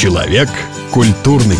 Человек культурный.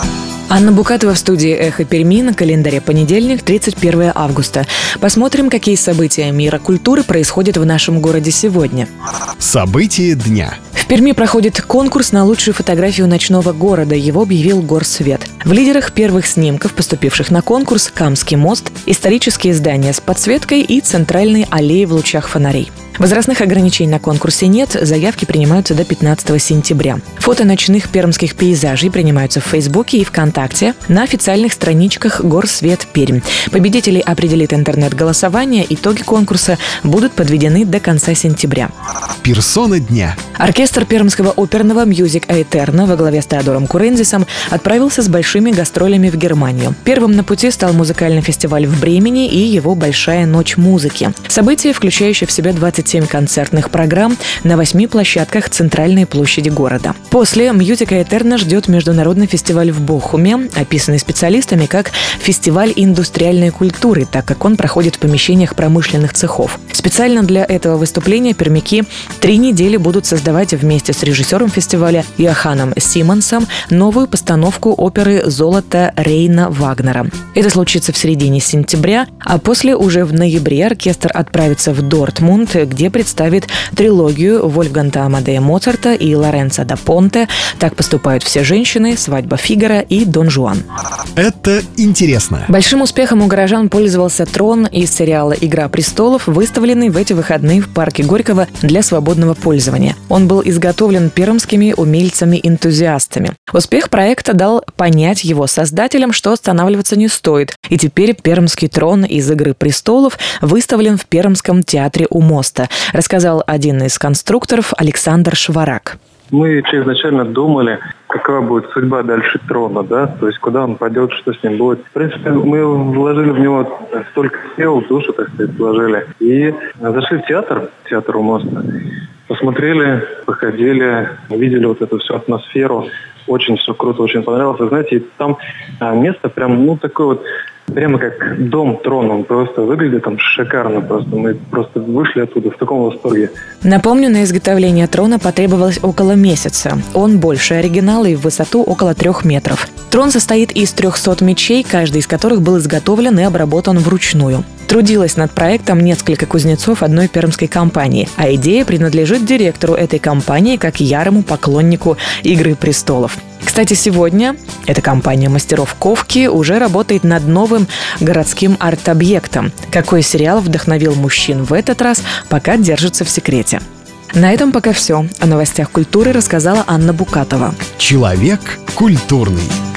Анна Букатова в студии «Эхо Перми», на календаре понедельник, 31 августа. Посмотрим, какие события мира культуры происходят в нашем городе сегодня. События дня. В Перми проходит конкурс на лучшую фотографию ночного города. Его объявил Горсвет. В лидерах первых снимков, поступивших на конкурс, Камский мост, исторические здания с подсветкой и центральные аллеи в лучах фонарей. Возрастных ограничений на конкурсе нет, заявки принимаются до 15 сентября. Фото ночных пермских пейзажей принимаются в Фейсбуке и ВКонтакте на официальных страничках Горсвет Пермь. Победителей определит интернет-голосование, итоги конкурса будут подведены до конца сентября. Персона дня. Оркестр Пермского оперного Music Aeterna во главе с Теодором Курензисом отправился с большими гастролями в Германию. Первым на пути стал музыкальный фестиваль в Бремени и его «Большая ночь музыки». Событие, включающее в себя 27 концертных программ на 8 площадках центральной площади города. После Music Aeterna ждет международный фестиваль в Бохуме, описанный специалистами как «фестиваль индустриальной культуры», так как он проходит в помещениях промышленных цехов. Специально для этого выступления пермяки 3 недели будут создавать вместе с режиссером фестиваля Йоханном Симмонсом новую постановку оперы «Золото» Рейна Вагнера. Это случится в середине сентября, а после уже в ноябре оркестр отправится в Дортмунд, где представит трилогию Вольфганга Амадея Моцарта и Лоренцо да Понте «Так поступают все женщины», «Свадьба Фигаро» и «Дон Жуан». Это интересно. Большим успехом у горожан пользовался трон из сериала «Игра престолов», выставленный в эти выходные в парке Горького для свободного пользования. Он был изготовлен пермскими умельцами-энтузиастами. Успех проекта дал понять его создателям, что останавливаться не стоит. И теперь пермский трон из «Игры престолов» выставлен в Пермском театре у моста, рассказал один из конструкторов Александр Шварак. Мы изначально думали, какова будет судьба дальше трона, да, то есть куда он пойдет, что с ним будет. В принципе, мы вложили в него столько сил, душу, так сказать, вложили. И зашли в театр у моста, посмотрели, походили, видели вот эту всю атмосферу. Очень все круто, очень понравилось. Вы знаете, там место прям, такое вот, прямо как дом трона. Он просто выглядит там шикарно. Мы просто вышли оттуда в таком восторге. Напомню, на изготовление трона потребовалось около месяца. Он больше оригинала и в высоту около 3 метров. Трон состоит из 300 мечей, каждый из которых был изготовлен и обработан вручную. Трудилось над проектом несколько кузнецов одной пермской компании, а идея принадлежит директору этой компании как ярому поклоннику «Игры престолов». Кстати, сегодня эта компания мастеров ковки уже работает над новым городским арт-объектом. Какой сериал вдохновил мужчин в этот раз, пока держится в секрете. На этом пока все. О новостях культуры рассказала Анна Букатова. Человек культурный.